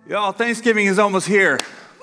Y'all, Thanksgiving is almost here.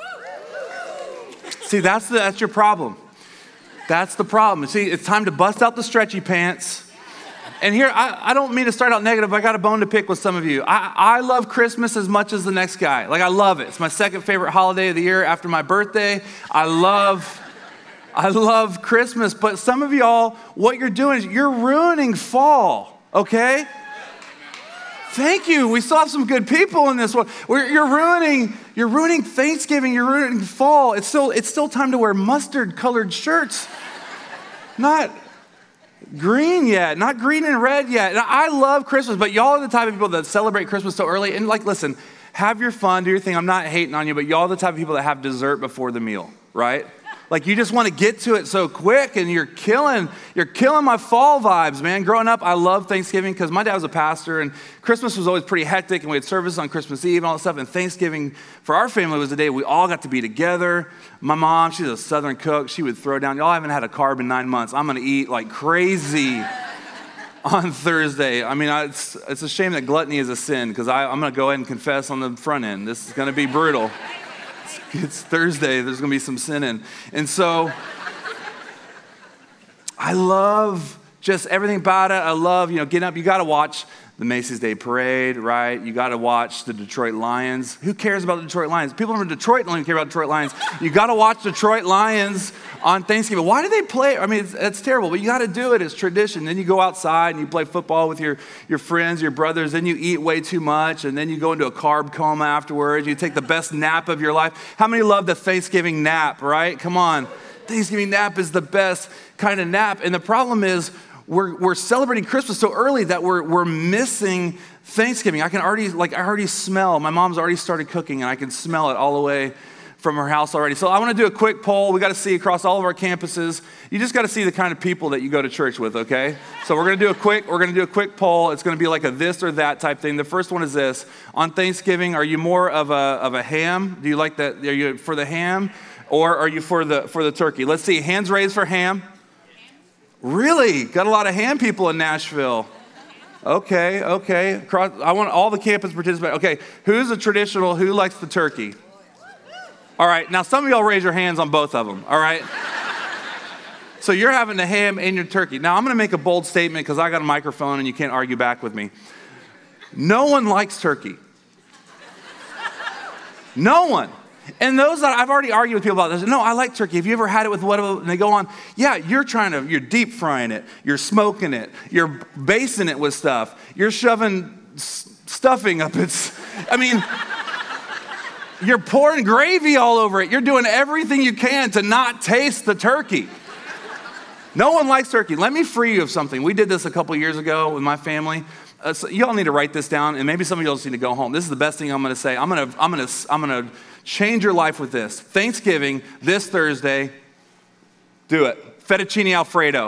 See, that's your problem. That's the problem. See, it's time to bust out the stretchy pants. And here, I don't mean to start out negative, but I got a bone to pick with some of you. I love Christmas as much as the next guy. Like, I love it. It's my second favorite holiday of the year after my birthday. I love Christmas, but some of y'all, what you're doing is you're ruining fall, okay? Thank you. We still have some good people in this one. You're ruining Thanksgiving. You're ruining fall. It's still time to wear mustard-colored shirts, not green yet, not green and red yet. And I love Christmas, but y'all are the type of people that celebrate Christmas so early. And like, listen, have your fun, do your thing. I'm not hating on you, but y'all are the type of people that have dessert before the meal, right? Like, you just want to get to it so quick, and you're killing my fall vibes, man. Growing up, I loved Thanksgiving because my dad was a pastor, and Christmas was always pretty hectic, and we had service on Christmas Eve and all that stuff. And Thanksgiving for our family was the day we all got to be together. My mom, she's a Southern cook. She would throw down. Y'all haven't had a carb in 9 months. I'm going to eat like crazy on Thursday. I mean, it's a shame that gluttony is a sin because I'm going to go ahead and confess on the front end. This is going to be brutal. It's Thursday, there's going to be some sinning. And so I love just everything about it. I love, getting up. You got to watch the Macy's Day Parade, right? You got to watch the Detroit Lions. Who cares about the Detroit Lions? People from Detroit don't even care about Detroit Lions. You got to watch Detroit Lions on Thanksgiving. Why do they play? I mean, it's terrible, but you got to do it. It's tradition. Then you go outside and you play football with your friends, your brothers. Then you eat way too much, and then you go into a carb coma afterwards. You take the best nap of your life. How many love the Thanksgiving nap, right? Come on. Thanksgiving nap is the best kind of nap. And the problem is, we're celebrating Christmas so early that we're missing Thanksgiving. I already smell. My mom's already started cooking, and I can smell it all the way from her house already. So I want to do a quick poll. We got to see across all of our campuses. You just got to see the kind of people that you go to church with, okay? So we're going to do a quick poll. It's going to be like a this or that type thing. The first one is this: on Thanksgiving, are you more of a ham? Do you like that? Are you for the ham, or are you for the turkey? Let's see. Hands raised for ham. Really? Got a lot of ham people in Nashville. Okay. I want all the campus participants. Okay, who's a traditional? Who likes the turkey? All right, now some of y'all raise your hands on both of them, all right? So you're having the ham and your turkey. Now I'm gonna make a bold statement because I got a microphone and you can't argue back with me. No one likes turkey. No one. And those that I've already argued with people about this, no, I like turkey. Have you ever had it with whatever? And they go on, yeah, you're deep frying it, you're smoking it, you're basting it with stuff, you're shoving stuffing up its, you're pouring gravy all over it. You're doing everything you can to not taste the turkey. No one likes turkey. Let me free you of something. We did this a couple years ago with my family. So you all need to write this down, and maybe some of you all just need to go home. This is the best thing I'm going to say. I'm going to change your life with this. Thanksgiving, this Thursday, do it. Fettuccine Alfredo.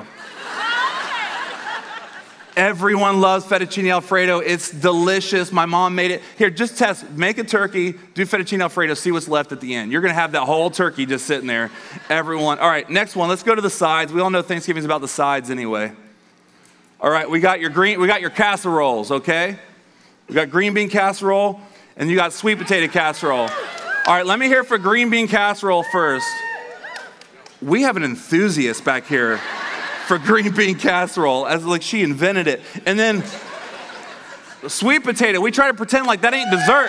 Everyone loves fettuccine Alfredo. It's delicious. My mom made it. Here, just test. Make a turkey, do fettuccine Alfredo, see what's left at the end. You're going to have that whole turkey just sitting there. Everyone. All right, next one. Let's go to the sides. We all know Thanksgiving's about the sides anyway. All right, we got your casseroles, okay? We got green bean casserole, and you got sweet potato casserole. All right, let me hear for green bean casserole first. We have an enthusiast back here for green bean casserole, as like she invented it. And then sweet potato, we try to pretend like that ain't dessert.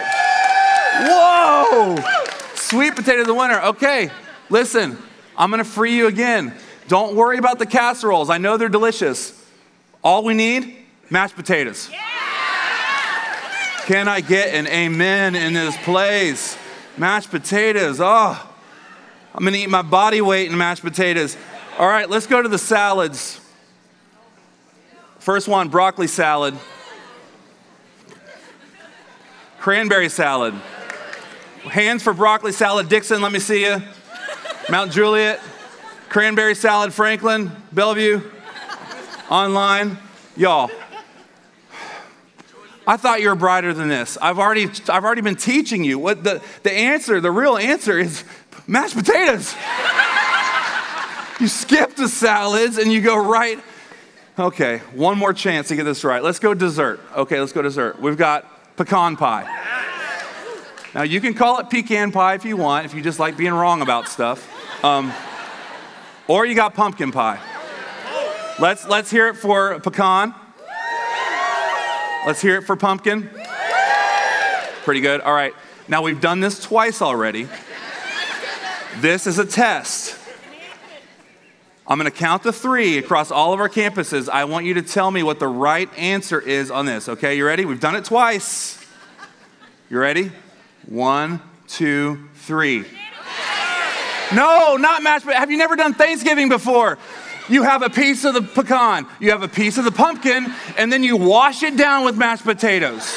Whoa! Sweet potato the winner. Okay, listen, I'm gonna free you again. Don't worry about the casseroles. I know they're delicious. All we need, mashed potatoes. Can I get an amen in this place? Mashed potatoes, oh. I'm gonna eat my body weight in mashed potatoes. All right, let's go to the salads. First one, broccoli salad. Cranberry salad. Hands for broccoli salad. Dixon, let me see you. Mount Juliet. Cranberry salad, Franklin, Bellevue. Online. Y'all, I thought you were brighter than this. I've already been teaching you what the real answer is mashed potatoes. You skip the salads and you go right. Okay, one more chance to get this right. Let's go dessert. Okay, let's go dessert. We've got pecan pie. Now, you can call it pecan pie if you want, if you just like being wrong about stuff. Or you got pumpkin pie. Let's hear it for pecan. Let's hear it for pumpkin. Pretty good. All right. Now, we've done this twice already. This is a test. I'm going to count to 3 across all of our campuses. I want you to tell me what the right answer is on this. Okay, you ready? We've done it twice. You ready? 1, 2, 3. No, not mashed potatoes. Have you never done Thanksgiving before? You have a piece of the pecan, you have a piece of the pumpkin, and then you wash it down with mashed potatoes.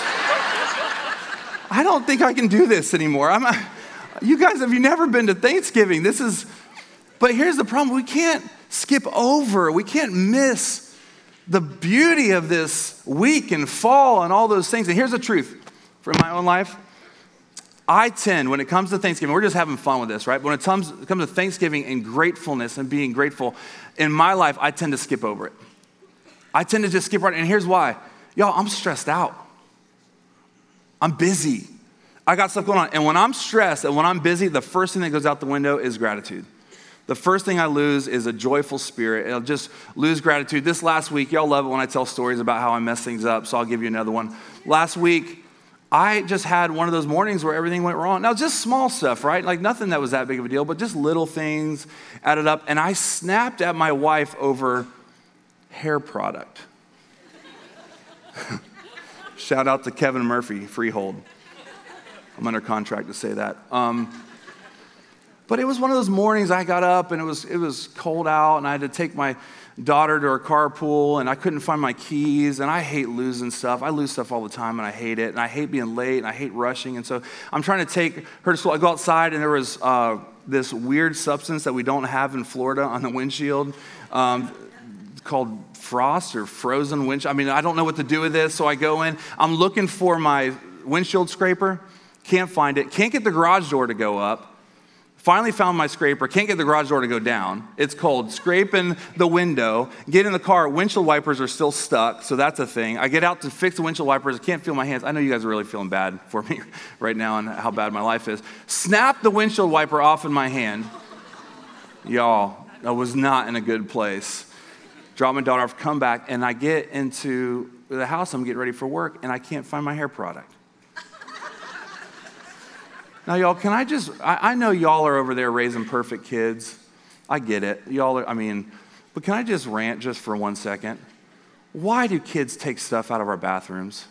I don't think I can do this anymore. You guys, have you never been to Thanksgiving? But here's the problem. We can't skip over. We can't miss the beauty of this week and fall and all those things. And here's the truth from my own life. I tend, when it comes to Thanksgiving, we're just having fun with this, right? When it comes to Thanksgiving and gratefulness and being grateful, in my life, I tend to skip over it. I tend to just skip right. And here's why. Y'all, I'm stressed out. I'm busy. I got stuff going on. And when I'm stressed and when I'm busy, the first thing that goes out the window is gratitude. The first thing I lose is a joyful spirit. I'll just lose gratitude. This last week, y'all love it when I tell stories about how I mess things up, so I'll give you another one. Last week, I just had one of those mornings where everything went wrong. Now, just small stuff, right? Like nothing that was that big of a deal, but just little things added up. And I snapped at my wife over hair product. Shout out to Kevin Murphy, Freehold. I'm under contract to say that. But it was one of those mornings I got up and it was cold out and I had to take my daughter to her carpool and I couldn't find my keys and I hate losing stuff. I lose stuff all the time and I hate it and I hate being late and I hate rushing. And so I'm trying to take her to school. I go outside and there was this weird substance that we don't have in Florida on the windshield called frost or frozen windshield. I mean, I don't know what to do with this. So I go in. I'm looking for my windshield scraper. Can't find it. Can't get the garage door to go up. Finally found my scraper. Can't get the garage door to go down. It's cold. Scraping the window. Get in the car. Windshield wipers are still stuck, so that's a thing. I get out to fix the windshield wipers. I can't feel my hands. I know you guys are really feeling bad for me right now and how bad my life is. Snap the windshield wiper off in my hand. Y'all, I was not in a good place. Drop my daughter off, come back, and I get into the house. I'm getting ready for work, and I can't find my hair product. Now, y'all, I know y'all are over there raising perfect kids. I get it. But can I just rant just for 1 second? Why do kids take stuff out of our bathrooms?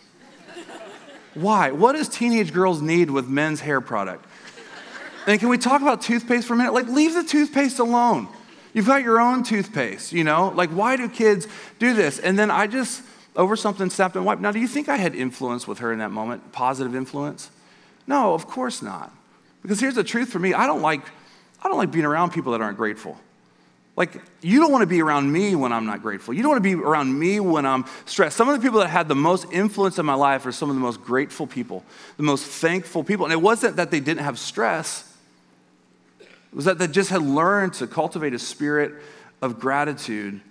Why? What does teenage girls need with men's hair product? And can we talk about toothpaste for a minute? Like, leave the toothpaste alone. You've got your own toothpaste, you know? Like, why do kids do this? And then I just, over something, snapped and wiped. Now, do you think I had influence with her in that moment? Positive influence? No, of course not. Because here's the truth for me. I don't like being around people that aren't grateful. Like, you don't want to be around me when I'm not grateful. You don't want to be around me when I'm stressed. Some of the people that had the most influence in my life are some of the most grateful people, the most thankful people. And it wasn't that they didn't have stress. It was that they just had learned to cultivate a spirit of gratitude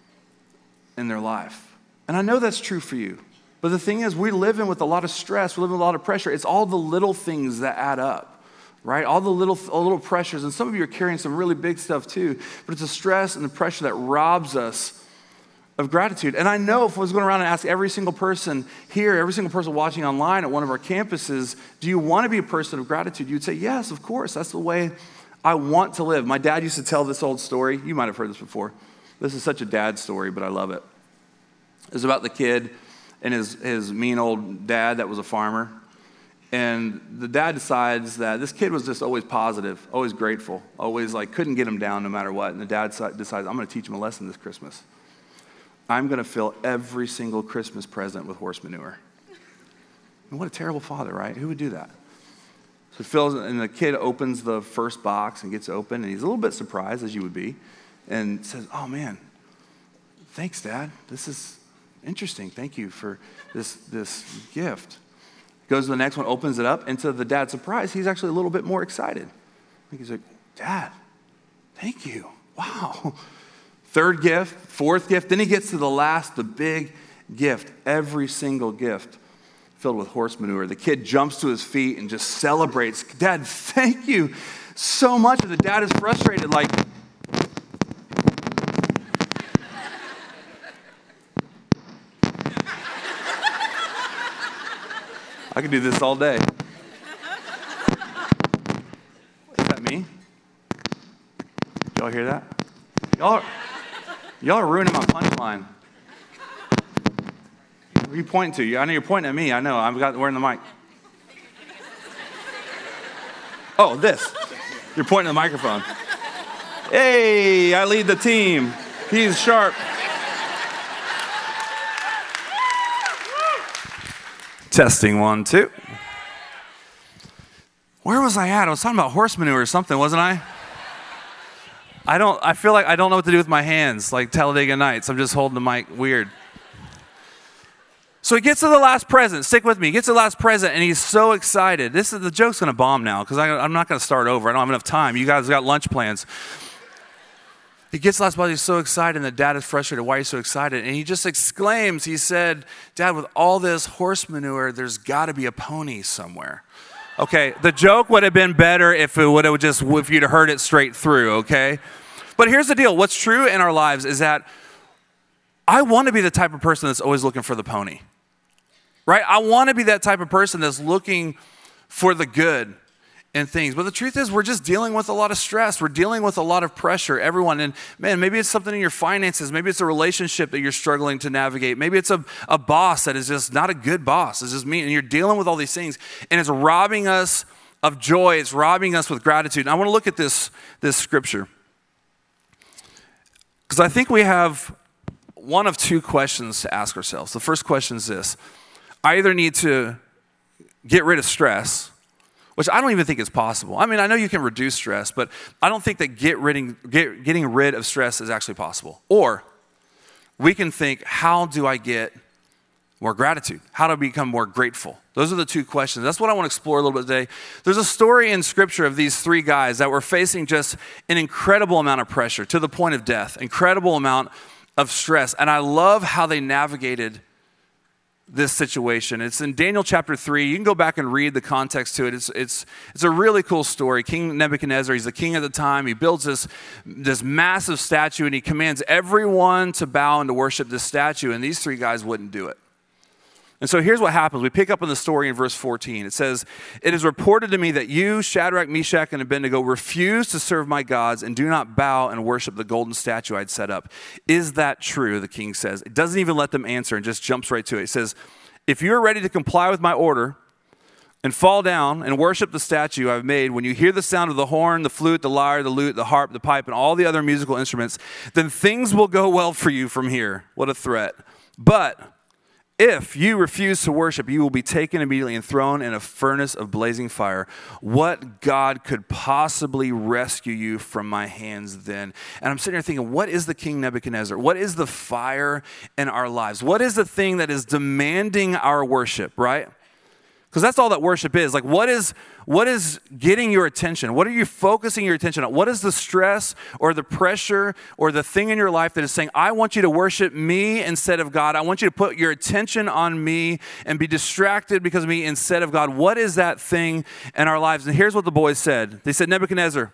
in their life. And I know that's true for you. But the thing is, we're living with a lot of stress. We're living with a lot of pressure. It's all the little things that add up, right? All the little pressures. And some of you are carrying some really big stuff too. But it's the stress and the pressure that robs us of gratitude. And I know if I was going around and ask every single person here, every single person watching online at one of our campuses, do you want to be a person of gratitude? You'd say, yes, of course. That's the way I want to live. My dad used to tell this old story. You might have heard this before. This is such a dad story, but I love it. It was about the kid and his mean old dad that was a farmer. And the dad decides that this kid was just always positive, always grateful, always like couldn't get him down no matter what. And the dad decides, I'm going to teach him a lesson this Christmas. I'm going to fill every single Christmas present with horse manure. And what a terrible father, right? Who would do that? So he fills, and the kid opens the first box and gets open, and he's a little bit surprised, as you would be, and says, oh man, thanks, Dad. This is interesting. Thank you for this gift. Goes to the next one, opens it up, and to the dad's surprise, he's actually a little bit more excited. He's like, Dad, thank you. Wow. Third gift, fourth gift, then he gets to the last, the big gift, every single gift filled with horse manure. The kid jumps to his feet and just celebrates. Dad, thank you so much. And the dad is frustrated, like, I could do this all day. Is that me? Y'all hear that? Y'all are ruining my punchline. Who are you pointing to? I know you're pointing at me. I know. I'm wearing the mic. Oh, this. You're pointing at the microphone. Hey, I lead the team. He's sharp. Testing 1, 2. Where was I at? I was talking about horse manure or something, wasn't I? I feel like I don't know what to do with my hands, like Talladega Nights. I'm just holding the mic weird. So he gets to the last present. Stick with me. He gets to the last present, and he's so excited. The joke's going to bomb now because I'm not going to start over. I don't have enough time. You guys got lunch plans. He gets to the last present. He's so excited, and the dad is frustrated. Why are you so excited? And he just exclaims, he said, Dad, with all this horse manure, there's got to be a pony somewhere. Okay, the joke would have been better if you'd have heard it straight through, okay? But here's the deal. What's true in our lives is that I want to be the type of person that's always looking for the pony. Right? I want to be that type of person that's looking for the good in things. But the truth is, we're just dealing with a lot of stress. We're dealing with a lot of pressure, everyone. And man, maybe it's something in your finances. Maybe it's a relationship that you're struggling to navigate. Maybe it's a boss that is just not a good boss. It's just mean. And you're dealing with all these things. And it's robbing us of joy. It's robbing us with gratitude. And I want to look at this scripture. Because I think we have one of two questions to ask ourselves. The first question is this. I either need to get rid of stress, which I don't even think is possible. I mean, I know you can reduce stress, but I don't think that getting rid of stress is actually possible. Or we can think, how do I get more gratitude? How do I become more grateful? Those are the two questions. That's what I want to explore a little bit today. There's a story in Scripture of these three guys that were facing just an incredible amount of pressure to the point of death, incredible amount of stress. And I love how they navigated this situation. It's in Daniel chapter 3. You can go back and read the context to it. It's a really cool story. King Nebuchadnezzar, he's the king at the time. He builds this massive statue, and he commands everyone to bow and to worship this statue, and these three guys wouldn't do it. And so here's what happens. We pick up in the story in verse 14. It says, "It is reported to me that you, Shadrach, Meshach, and Abednego, refuse to serve my gods and do not bow and worship the golden statue I'd set up. Is that true?" the king says. It doesn't even let them answer and just jumps right to it. It says, "If you're ready to comply with my order and fall down and worship the statue I've made, when you hear the sound of the horn, the flute, the lyre, the lute, the harp, the pipe, and all the other musical instruments, then things will go well for you from here." What a threat. "But if you refuse to worship, you will be taken immediately and thrown in a furnace of blazing fire. What God could possibly rescue you from my hands then?" And I'm sitting here thinking, what is the King Nebuchadnezzar? What is the fire in our lives? What is the thing that is demanding our worship, right? Because that's all that worship is. Like, what is getting your attention? What are you focusing your attention on? What is the stress or the pressure or the thing in your life that is saying, I want you to worship me instead of God. I want you to put your attention on me and be distracted because of me instead of God. What is that thing in our lives? And here's what the boys said. They said, "Nebuchadnezzar,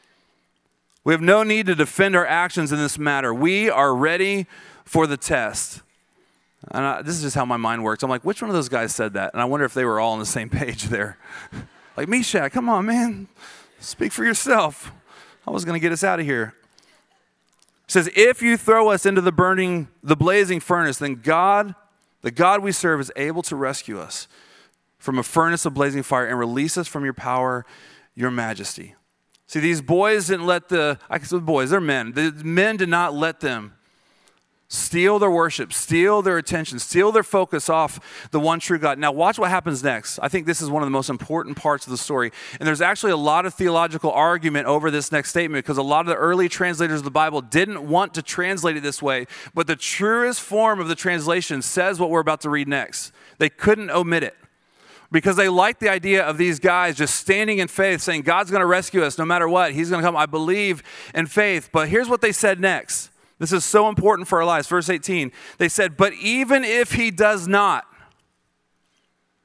we have no need to defend our actions in this matter. We are ready for the test." And this is just how my mind works. I'm like, which one of those guys said that? And I wonder if they were all on the same page there. Like, Meshach, come on, man. Speak for yourself. I was going to get us out of here. It says, "If you throw us into the blazing furnace, then God, the God we serve, is able to rescue us from a furnace of blazing fire and release us from your power, your majesty." See, these boys didn't let they're men. The men did not let them steal their worship, steal their attention, steal their focus off the one true God. Now watch what happens next. I think this is one of the most important parts of the story. And there's actually a lot of theological argument over this next statement because a lot of the early translators of the Bible didn't want to translate it this way. But the truest form of the translation says what we're about to read next. They couldn't omit it because they liked the idea of these guys just standing in faith saying, God's going to rescue us no matter what. He's going to come. I believe in faith. But here's what they said next. This is so important for our lives. Verse 18, they said, "But even if he does not,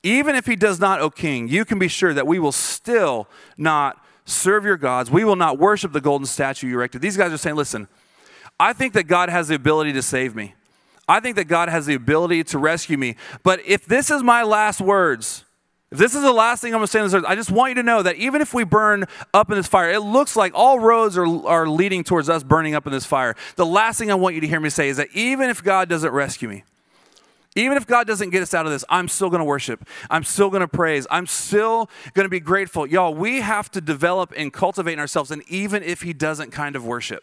Even if he does not, O king, you can be sure that we will still not serve your gods. We will not worship the golden statue you erected. These guys are saying, listen, I think that God has the ability to save me. I think that God has the ability to rescue me. But if this is my last words, if this is the last thing I'm going to say on this earth, I just want you to know that even if we burn up in this fire, it looks like all roads are leading towards us burning up in this fire. The last thing I want you to hear me say is that even if God doesn't rescue me, even if God doesn't get us out of this, I'm still going to worship. I'm still going to praise. I'm still going to be grateful. Y'all, we have to develop and cultivate in ourselves, and even if he doesn't kind of worship,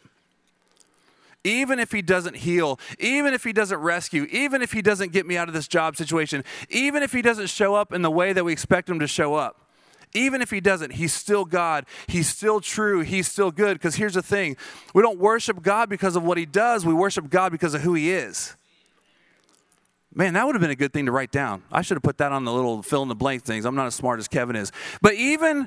even if he doesn't heal, even if he doesn't rescue, even if he doesn't get me out of this job situation, even if he doesn't show up in the way that we expect him to show up, even if he doesn't, he's still God. He's still true. He's still good. Because here's the thing. We don't worship God because of what he does. We worship God because of who he is. Man, that would have been a good thing to write down. I should have put that on the little fill-in-the-blank things. I'm not as smart as Kevin is. But even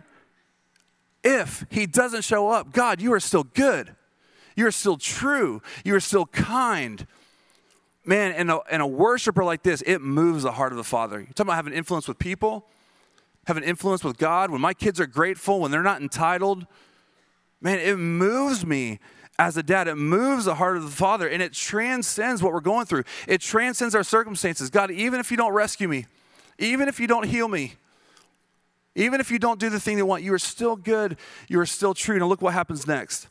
if he doesn't show up, God, you are still good. You are still true. You are still kind. Man, and a worshiper like this, it moves the heart of the Father. You're talking about having influence with people, having influence with God. When my kids are grateful, when they're not entitled, man, it moves me. As a dad, it moves the heart of the Father, and it transcends what we're going through. It transcends our circumstances. God, even if you don't rescue me, even if you don't heal me, even if you don't do the thing they want, you are still good. You are still true. Now look what happens next.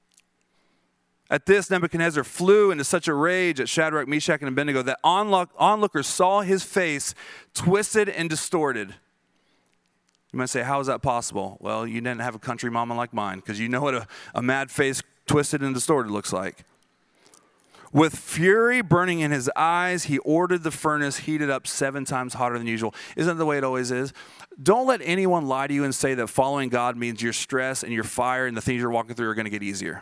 At this, Nebuchadnezzar flew into such a rage at Shadrach, Meshach, and Abednego that onlookers saw his face twisted and distorted. You might say, how is that possible? Well, you didn't have a country mama like mine, because you know what a mad face twisted and distorted looks like. With fury burning in his eyes, he ordered the furnace heated up 7 times hotter than usual. Isn't that the way it always is? Don't let anyone lie to you and say that following God means your stress and your fire and the things you're walking through are going to get easier.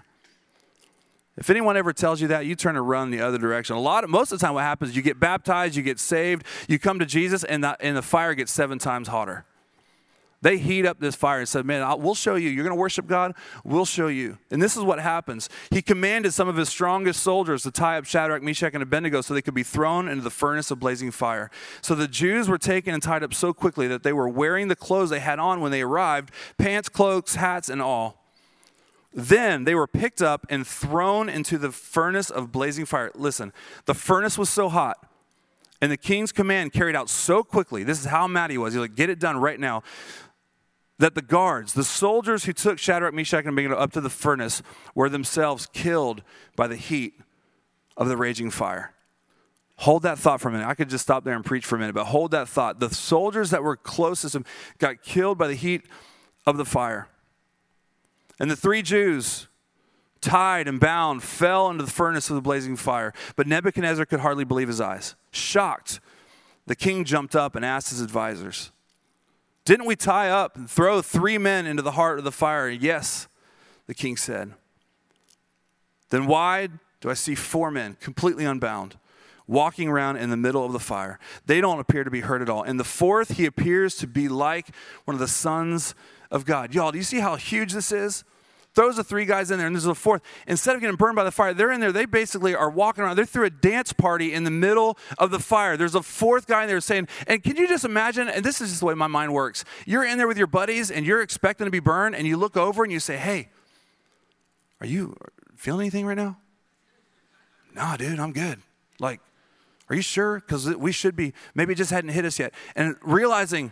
If anyone ever tells you that, you turn and run the other direction. Most of the time what happens is you get baptized, you get saved, you come to Jesus, and the fire gets 7 times hotter. They heat up this fire and said, man, we'll show you. You're going to worship God? We'll show you. And this is what happens. He commanded some of his strongest soldiers to tie up Shadrach, Meshach, and Abednego so they could be thrown into the furnace of blazing fire. So the Jews were taken and tied up so quickly that they were wearing the clothes they had on when they arrived, pants, cloaks, hats, and all. Then they were picked up and thrown into the furnace of blazing fire. Listen, the furnace was so hot, and the king's command carried out so quickly. This is how mad he was. He was like, get it done right now. That the guards, the soldiers who took Shadrach, Meshach, and Abednego up to the furnace were themselves killed by the heat of the raging fire. Hold that thought for a minute. I could just stop there and preach for a minute, but hold that thought. The soldiers that were closest to him got killed by the heat of the fire. And the 3 Jews, tied and bound, fell into the furnace of the blazing fire. But Nebuchadnezzar could hardly believe his eyes. Shocked, the king jumped up and asked his advisors, didn't we tie up and throw 3 men into the heart of the fire? Yes, the king said. Then why do I see 4 men completely unbound, walking around in the middle of the fire? They don't appear to be hurt at all. And the 4th, he appears to be like one of the sons of God. Y'all, do you see how huge this is? Throws the 3 guys in there, and there's a 4th. Instead of getting burned by the fire, they're in there. They basically are walking around. They're through a dance party in the middle of the fire. There's a 4th guy in there saying, and can you just imagine, and this is just the way my mind works. You're in there with your buddies, and you're expecting to be burned, and you look over and you say, hey, are you feeling anything right now? Nah, dude, I'm good. Like, are you sure? Because we should be. Maybe it just hadn't hit us yet. And realizing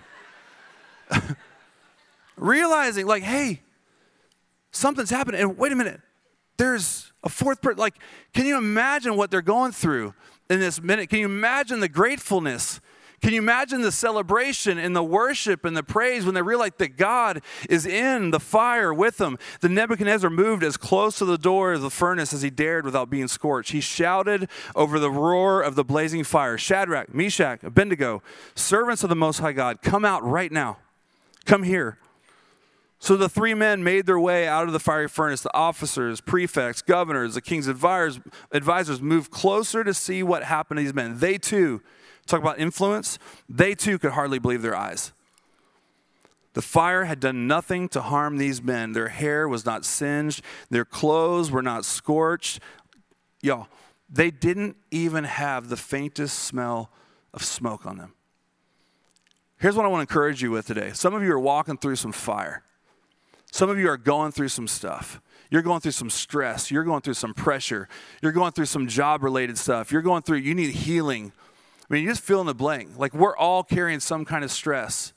like, hey, something's happening. And wait a minute, there's a 4th person. Like, can you imagine what they're going through in this minute? Can you imagine the gratefulness? Can you imagine the celebration and the worship and the praise when they realize that God is in the fire with them? The Nebuchadnezzar moved as close to the door of the furnace as he dared without being scorched. He shouted over the roar of the blazing fire, Shadrach, Meshach, Abednego, servants of the Most High God, come out right now. Come here. So the 3 men made their way out of the fiery furnace. The officers, prefects, governors, the king's advisors moved closer to see what happened to these men. They too, talk about influence, they too could hardly believe their eyes. The fire had done nothing to harm these men. Their hair was not singed. Their clothes were not scorched. Y'all, they didn't even have the faintest smell of smoke on them. Here's what I want to encourage you with today. Some of you are walking through some fire. Some of you are going through some stuff. You're going through some stress. You're going through some pressure. You're going through some job-related stuff. You need healing. I mean, you just fill in the blank. Like, we're all carrying some kind of stress.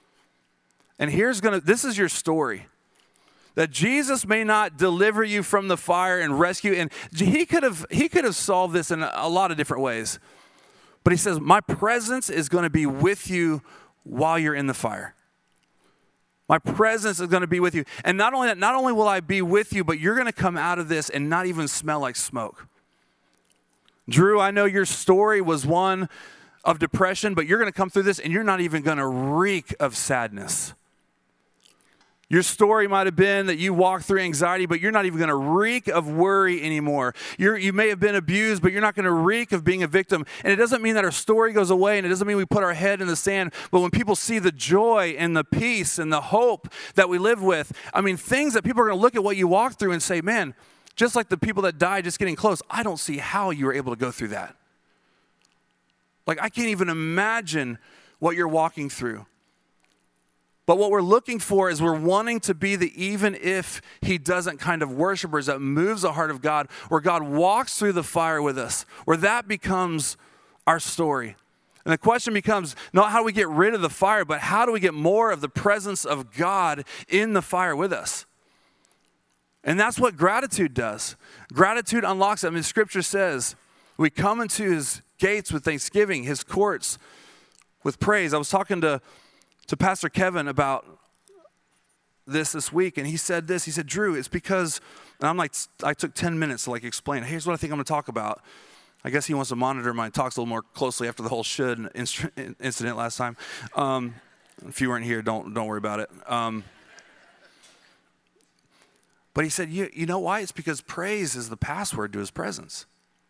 And this is your story. That Jesus may not deliver you from the fire and rescue. And he could have solved this in a lot of different ways. But he says, my presence is going to be with you while you're in the fire. My presence is going to be with you. And not only that, not only will I be with you, but you're going to come out of this and not even smell like smoke. Drew, I know your story was one of depression, but you're going to come through this and you're not even going to reek of sadness. Your story might have been that you walked through anxiety, but you're not even going to reek of worry anymore. You may have been abused, but you're not going to reek of being a victim. And it doesn't mean that our story goes away, and it doesn't mean we put our head in the sand. But when people see the joy and the peace and the hope that we live with, I mean, things that people are going to look at what you walked through and say, man, just like the people that died just getting close, I don't see how you were able to go through that. Like, I can't even imagine what you're walking through. But what we're looking for is we're wanting to be the even if he doesn't kind of worshipers that moves the heart of God, where God walks through the fire with us, where that becomes our story. And the question becomes not how do we get rid of the fire, but how do we get more of the presence of God in the fire with us? And that's what gratitude does. Gratitude unlocks it. I mean, Scripture says we come into his gates with thanksgiving, his courts with praise. I was talking to Pastor Kevin about this week, and he said this. He said, Drew, it's because, and I'm like, I took 10 minutes to explain. Here's what I think I'm going to talk about. I guess he wants to monitor my talks a little more closely after the whole should incident last time. If you weren't here, don't worry about it. But he said, you know why? It's because praise is the password to his presence.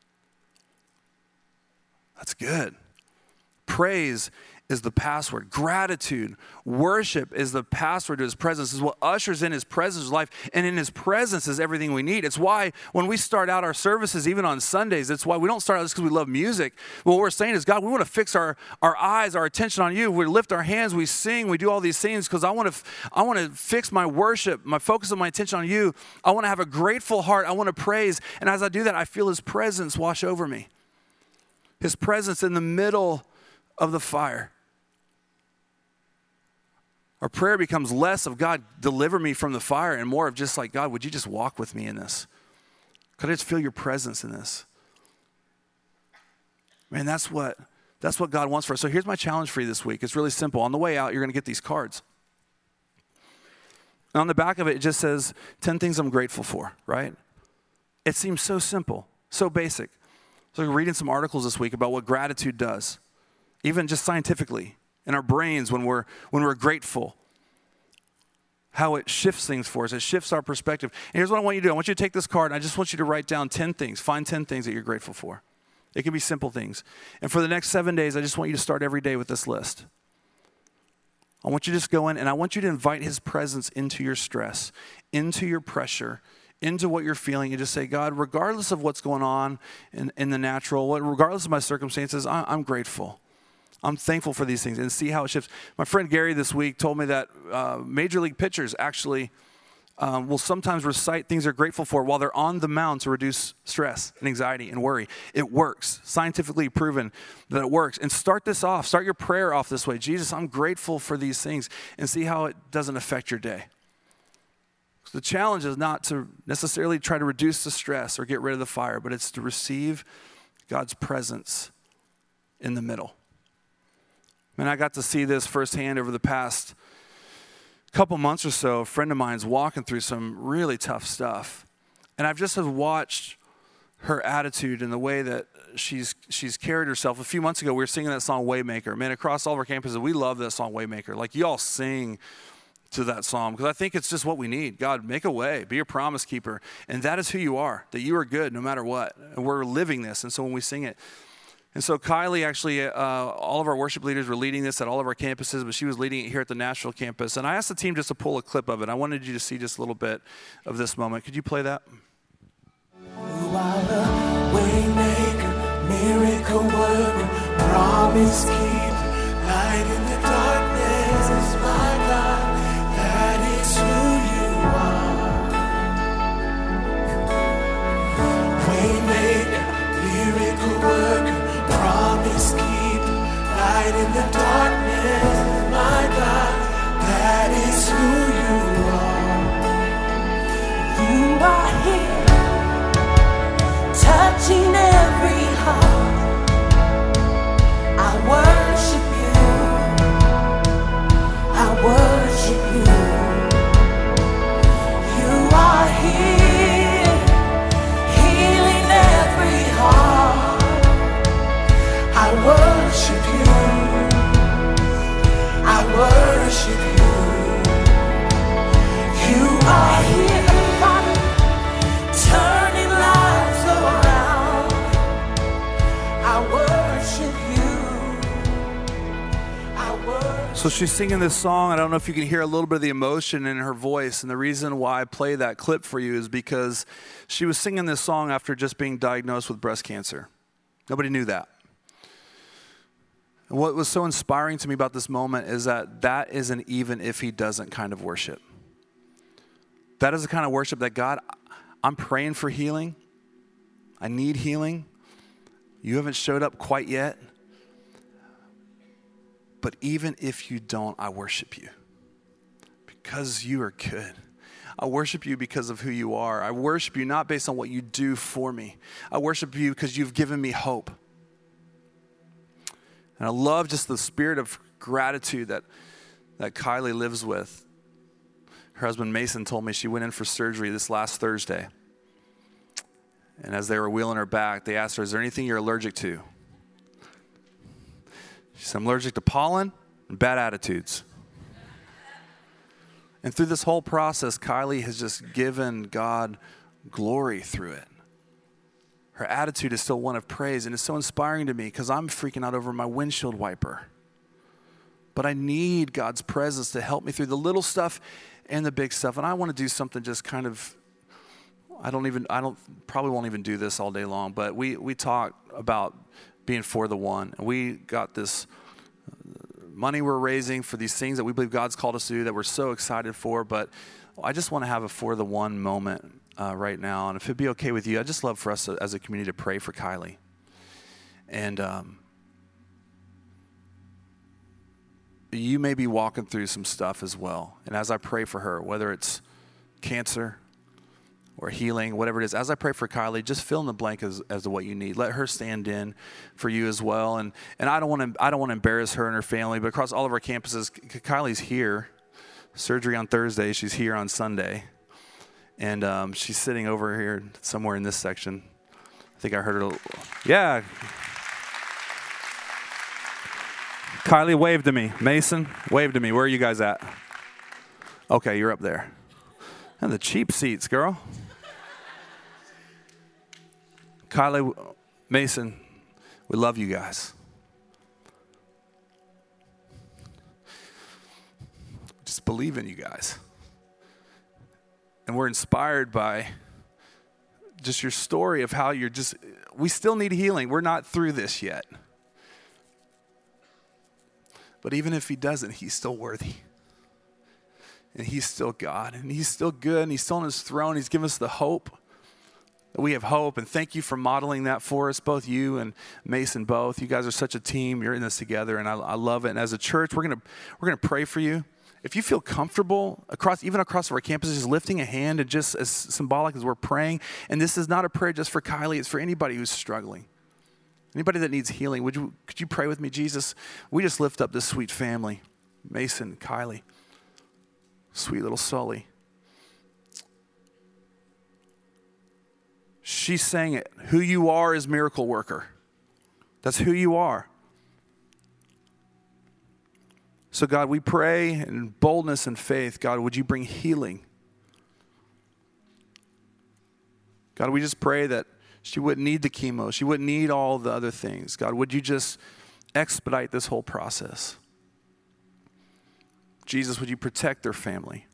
That's good. Praise is the password. Gratitude, worship is the password to his presence. Is what ushers in his presence life, and in his presence is everything we need. It's why when we start out our services, even on Sundays, it's why we don't start out just because we love music. What we're saying is, God, we want to fix our eyes, our attention on you. We lift our hands, we sing, we do all these things because I want to fix my worship, my focus of my attention on you. I want to have a grateful heart. I want to praise, and as I do that, I feel his presence wash over me. His presence in the middle of the fire. Our prayer becomes less of, God, deliver me from the fire, and more of just like, God, would you just walk with me in this? Could I just feel your presence in this? Man, that's what God wants for us. So here's my challenge for you this week. It's really simple. On the way out, you're going to get these cards. And on the back of it, it just says 10 things I'm grateful for, right? It seems so simple, so basic. So I'm reading some articles this week about what gratitude does, even just scientifically. In our brains when we're grateful, how it shifts things for us. It shifts our perspective. And here's what I want you to do. I want you to take this card, and I just want you to write down 10 things. Find 10 things that you're grateful for. It can be simple things. And for the next 7 days, I just want you to start every day with this list. I want you to just go in, and I want you to invite his presence into your stress, into your pressure, into what you're feeling, and just say, God, regardless of what's going on in the natural, regardless of my circumstances, I'm grateful. I'm thankful for these things, and see how it shifts. My friend Gary this week told me that major league pitchers actually will sometimes recite things they're grateful for while they're on the mound to reduce stress and anxiety and worry. It works. Scientifically proven that it works. And start this off. Start your prayer off this way. Jesus, I'm grateful for these things, and see how it doesn't affect your day. So the challenge is not to necessarily try to reduce the stress or get rid of the fire, but it's to receive God's presence in the middle. And I got to see this firsthand over the past couple months or so. A friend of mine's walking through some really tough stuff. And I've just watched her attitude and the way that she's carried herself. A few months ago, we were singing that song, Waymaker. Man, across all of our campuses, we love that song, Waymaker. Like, you all sing to that song because I think it's just what we need. God, make a way. Be a promise keeper. And that is who you are, that you are good no matter what. And we're living this. And so when we sing it, and so Kylie, actually, all of our worship leaders were leading this at all of our campuses, but she was leading it here at the Nashville campus. And I asked the team just to pull a clip of it. I wanted you to see just a little bit of this moment. Could you play that? You are the waymaker, miracle worker, promise keeper, light in the dark. worship you. You are here, healing every heart. I worship you. I worship you. You are here, Father, turning lives around. I worship you. I worship. So she's singing this song. I don't know if you can hear a little bit of the emotion in her voice. And the reason why I play that clip for you is because she was singing this song after just being diagnosed with breast cancer. Nobody knew that. And what was so inspiring to me about this moment is that is an even if he doesn't kind of worship. That is the kind of worship that God, I'm praying for healing. I need healing. You haven't showed up quite yet. But even if you don't, I worship you because you are good. I worship you because of who you are. I worship you not based on what you do for me. I worship you because you've given me hope. And I love just the spirit of gratitude that Kylie lives with. Her husband Mason told me she went in for surgery this last Thursday. And as they were wheeling her back, they asked her, is there anything you're allergic to? She said, I'm allergic to pollen and bad attitudes. And through this whole process, Kylie has just given God glory through it. Her attitude is still one of praise, and it's so inspiring to me because I'm freaking out over my windshield wiper. But I need God's presence to help me through the little stuff and the big stuff. And I want to do something just kind of, probably won't even do this all day long, but we talk about being for the one. And we got this money we're raising for these things that we believe God's called us to do that we're so excited for. But I just want to have a for the one moment right now. And if it'd be okay with you, I'd just love for us as a community to pray for Kylie. And you may be walking through some stuff as well. And as I pray for her, whether it's cancer or healing, whatever it is, as I pray for Kylie, just fill in the blank as to what you need. Let her stand in for you as well. And I don't want to embarrass her and her family, but across all of our campuses, Kylie's here. Surgery on Thursday. She's here on Sunday. And she's sitting over here somewhere in this section. I think I heard her. Yeah. Kylie, wave to me. Mason, wave to me. Where are you guys at? Okay, you're up there. And the cheap seats, girl. Kylie, Mason, we love you guys. Just believe in you guys. And we're inspired by just your story of how we still need healing. We're not through this yet. But even if he doesn't, he's still worthy. And he's still God. And he's still good. And he's still on his throne. He's given us the hope. We have hope. And thank you for modeling that for us, both you and Mason both. You guys are such a team. You're in this together. And I love it. And as a church, we're gonna pray for you. If you feel comfortable even across our campuses, just lifting a hand and just as symbolic as we're praying. And this is not a prayer just for Kylie. It's for anybody who's struggling. Anybody that needs healing, could you pray with me? Jesus, we just lift up this sweet family, Mason, Kylie, sweet little Sully. She's saying it. Who you are is miracle worker. That's who you are. So God, we pray in boldness and faith, God, would you bring healing? God, we just pray that she wouldn't need the chemo. She wouldn't need all the other things. God, would you just expedite this whole process? Jesus, would you protect their family?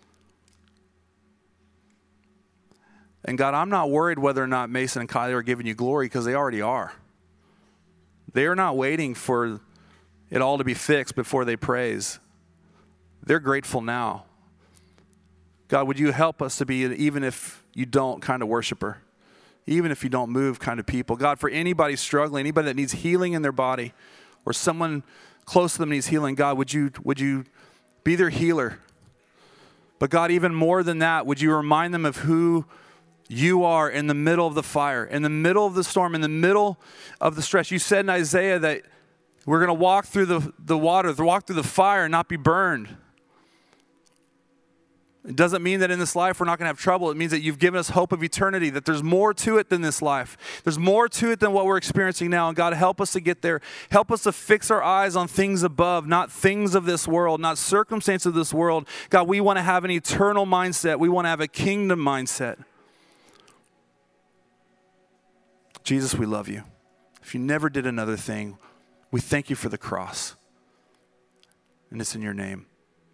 And God, I'm not worried whether or not Mason and Kylie are giving you glory because they already are. They are not waiting for it all to be fixed before they praise. They're grateful now. God, would you help us to be an even if you don't kind of worshiper? Even if you don't move kind of people. God, for anybody struggling, anybody that needs healing in their body or someone close to them needs healing, God, would you be their healer? But God, even more than that, would you remind them of who you are in the middle of the fire, in the middle of the storm, in the middle of the stress. You said in Isaiah that we're going to walk through the water, walk through the fire and not be burned. It doesn't mean that in this life we're not going to have trouble. It means that you've given us hope of eternity, that there's more to it than this life. There's more to it than what we're experiencing now. And God, help us to get there. Help us to fix our eyes on things above, not things of this world, not circumstances of this world. God, we want to have an eternal mindset. We want to have a kingdom mindset. Jesus, we love you. If you never did another thing, we thank you for the cross. And it's in your name.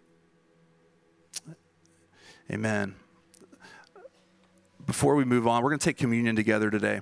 Amen. Before we move on, we're going to take communion together today.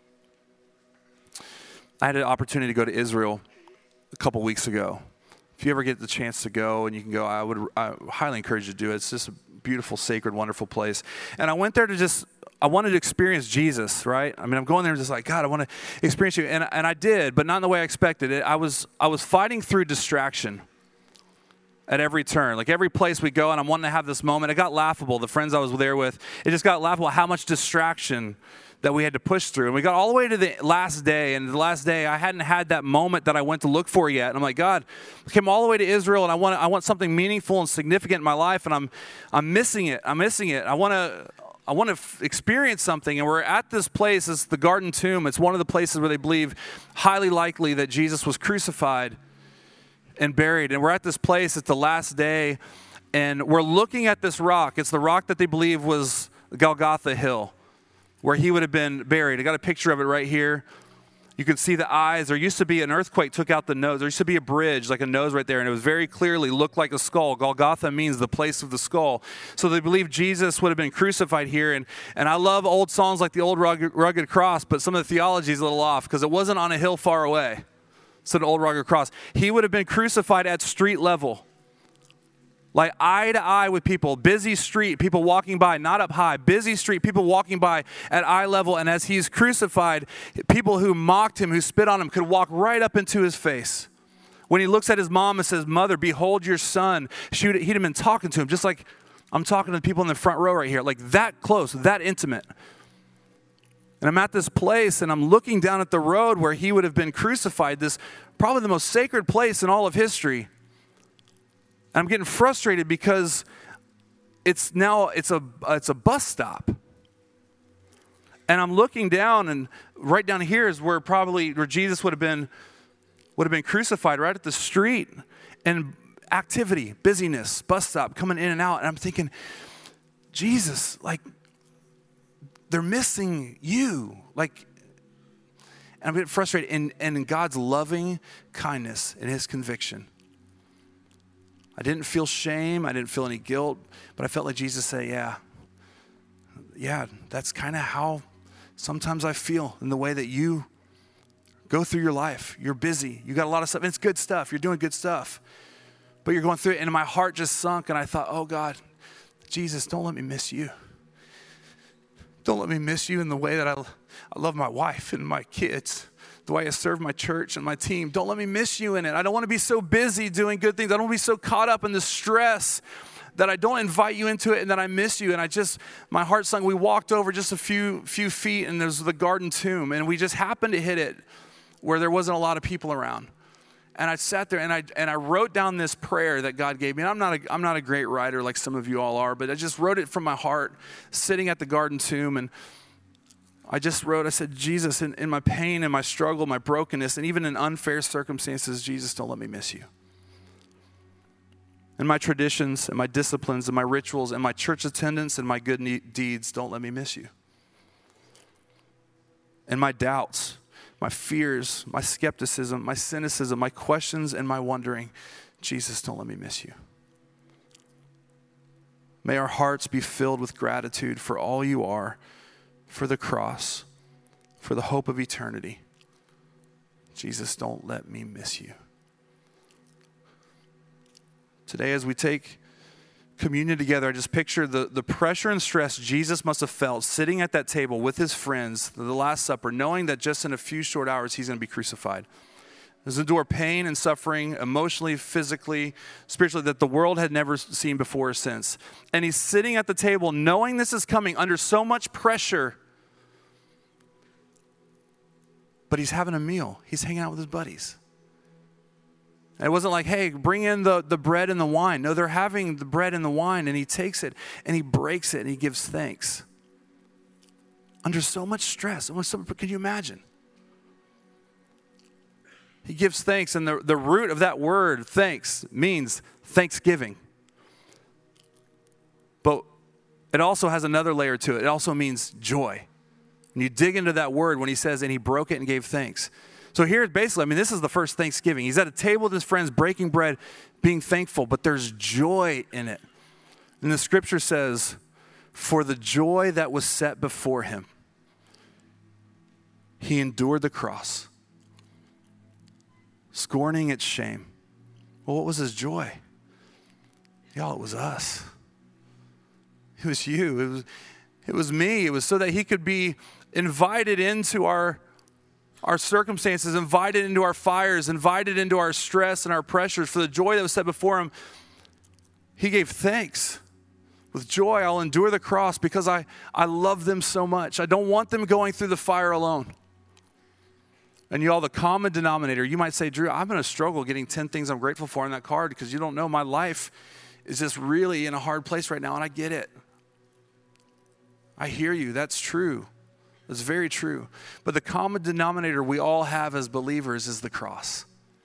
I had an opportunity to go to Israel a couple weeks ago. If you ever get the chance to go and you can go, I highly encourage you to do it. It's just a beautiful, sacred, wonderful place. And I went there I wanted to experience Jesus, right? I mean, I'm going there just like, God, I want to experience you. And I did, but not in the way I expected it. I was fighting through distraction at every turn. Like every place we go and I'm wanting to have this moment. It got laughable. The friends I was there with, it just got laughable how much distraction that we had to push through. And we got all the way to the last day. And the last day, I hadn't had that moment that I went to look for yet. And I'm like, God, I came all the way to Israel and I want something meaningful and significant in my life. And I'm missing it. I want to experience something. And we're at this place. It's the Garden Tomb. It's one of the places where they believe highly likely that Jesus was crucified and buried. And we're at this place. It's the last day. And we're looking at this rock. It's the rock that they believe was Golgotha Hill, where he would have been buried. I got a picture of it right here. You can see the eyes. There used to be an earthquake took out the nose. There used to be a bridge, like a nose right there, and it was very clearly looked like a skull. Golgotha means the place of the skull. So they believe Jesus would have been crucified here. And I love old songs like the Old Rugged Cross, but some of the theology is a little off because it wasn't on a hill far away. So the Old Rugged Cross. He would have been crucified at street level. Like eye to eye with people, busy street, people walking by, not up high, busy street, people walking by at eye level. And as he's crucified, people who mocked him, who spit on him, could walk right up into his face. When he looks at his mom and says, "Mother, behold your son," he'd have been talking to him, just like I'm talking to the people in the front row right here, like that close, that intimate. And I'm at this place and I'm looking down at the road where he would have been crucified, this probably the most sacred place in all of history. I'm getting frustrated because it's a bus stop. And I'm looking down, and right down here is where Jesus would have been crucified, right at the street. And activity, busyness, bus stop, coming in and out. And I'm thinking, Jesus, like, they're missing you. Like, and I'm getting frustrated. And in God's loving kindness and his conviction, I didn't feel shame. I didn't feel any guilt. But I felt like Jesus say, yeah, that's kind of how sometimes I feel in the way that you go through your life. You're busy. You got a lot of stuff. And it's good stuff. You're doing good stuff. But you're going through it. And my heart just sunk. And I thought, oh, God, Jesus, don't let me miss you. Don't let me miss you in the way that I love my wife and my kids, the way I serve my church and my team. Don't let me miss you in it. I don't want to be so busy doing good things. I don't want to be so caught up in the stress that I don't invite you into it and that I miss you. And my heart sunk. We walked over just a few feet and there's the Garden Tomb. And we just happened to hit it where there wasn't a lot of people around. And I sat there and I wrote down this prayer that God gave me. And I'm not a great writer like some of you all are, but I just wrote it from my heart sitting at the Garden Tomb. And I said, Jesus, in my pain and my struggle, my brokenness, and even in unfair circumstances, Jesus, don't let me miss you. In my traditions and my disciplines and my rituals and my church attendance and my good deeds, don't let me miss you. In my doubts, my fears, my skepticism, my cynicism, my questions, and my wondering, Jesus, don't let me miss you. May our hearts be filled with gratitude for all you are, for the cross, for the hope of eternity. Jesus, don't let me miss you. Today, as we take communion together, I just picture the pressure and stress Jesus must have felt sitting at that table with his friends, the Last Supper, knowing that just in a few short hours he's going to be crucified. He's endure pain and suffering emotionally, physically, spiritually, that the world had never seen before or since. And he's sitting at the table knowing this is coming under so much pressure. But he's having a meal. He's hanging out with his buddies. And it wasn't like, hey, bring in the bread and the wine. No, they're having the bread and the wine, and he takes it and he breaks it and he gives thanks. Under so much stress. Can you imagine? He gives thanks, and the root of that word, thanks, means thanksgiving. But it also has another layer to it. It also means joy. When you dig into that word, when he says, and he broke it and gave thanks. So here, basically, this is the first Thanksgiving. He's at a table with his friends, breaking bread, being thankful, but there's joy in it. And the scripture says, for the joy that was set before him, he endured the cross, scorning its shame. Well, what was his joy? Y'all, it was us. It was you. It was me. It was so that he could be invited into our circumstances, invited into our fires, invited into our stress and our pressures. For the joy that was set before him, he gave thanks. With joy, I'll endure the cross because I love them so much. I don't want them going through the fire alone. And y'all, the common denominator, you might say, Drew, I'm going to struggle getting 10 things I'm grateful for on that card because you don't know, my life is just really in a hard place right now, and I get it. I hear you. That's true. It's very true. But the common denominator we all have as believers is the cross.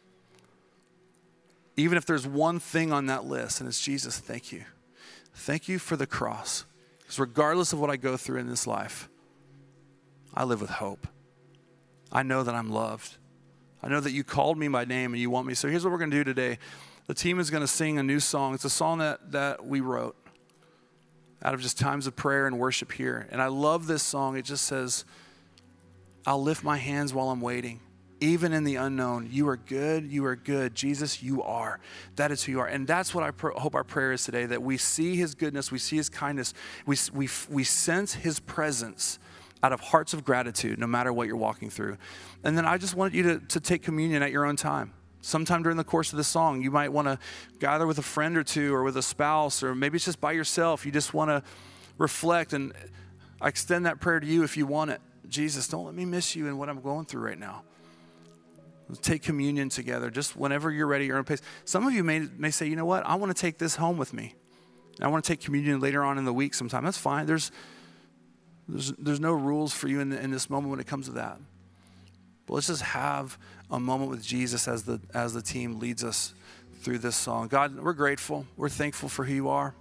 Even if there's one thing on that list, and it's Jesus, thank you. Thank you for the cross. Because regardless of what I go through in this life, I live with hope. I know that I'm loved. I know that you called me by name and you want me. So here's what we're going to do today. The team is going to sing a new song. It's a song that we wrote out of just times of prayer and worship here. And I love this song. It just says, I'll lift my hands while I'm waiting. Even in the unknown, you are good, you are good. Jesus, you are. That is who you are. And that's what I hope our prayer is today, that we see his goodness, we see his kindness, we sense his presence out of hearts of gratitude, no matter what you're walking through. And then I just want you to take communion at your own time. Sometime during the course of the song, you might want to gather with a friend or two or with a spouse, or maybe it's just by yourself. You just want to reflect, and I extend that prayer to you if you want it. Jesus, don't let me miss you in what I'm going through right now. Let's take communion together, just whenever you're ready, your own pace. Some of you may say, you know what, I want to take this home with me. I want to take communion later on in the week sometime. That's fine. There's no rules for you in this moment when it comes to that. But let's just have a moment with Jesus as the team leads us through this song. God, we're grateful. We're thankful for who you are.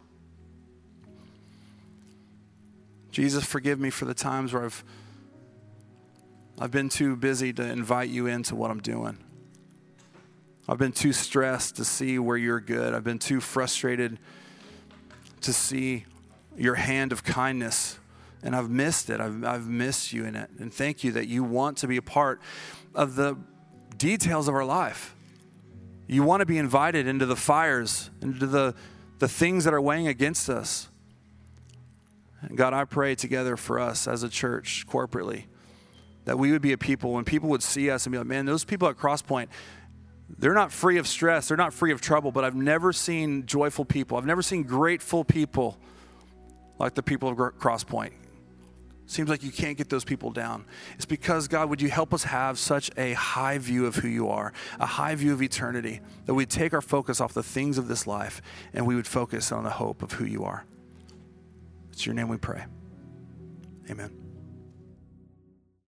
Jesus, forgive me for the times where I've been too busy to invite you into what I'm doing. I've been too stressed to see where you're good. I've been too frustrated to see your hand of kindness. And I've missed it. I've missed you in it. And thank you that you want to be a part of the details of our life. You want to be invited into the fires, into the things that are weighing against us. And God, I pray together for us as a church, corporately, that we would be a people, when people would see us and be like, man, those people at Crosspoint, they're not free of stress. They're not free of trouble, but I've never seen joyful people. I've never seen grateful people like the people of Crosspoint. Seems like you can't get those people down. It's because, God, would you help us have such a high view of who you are, a high view of eternity, that we'd take our focus off the things of this life and we would focus on the hope of who you are. It's your name we pray. Amen.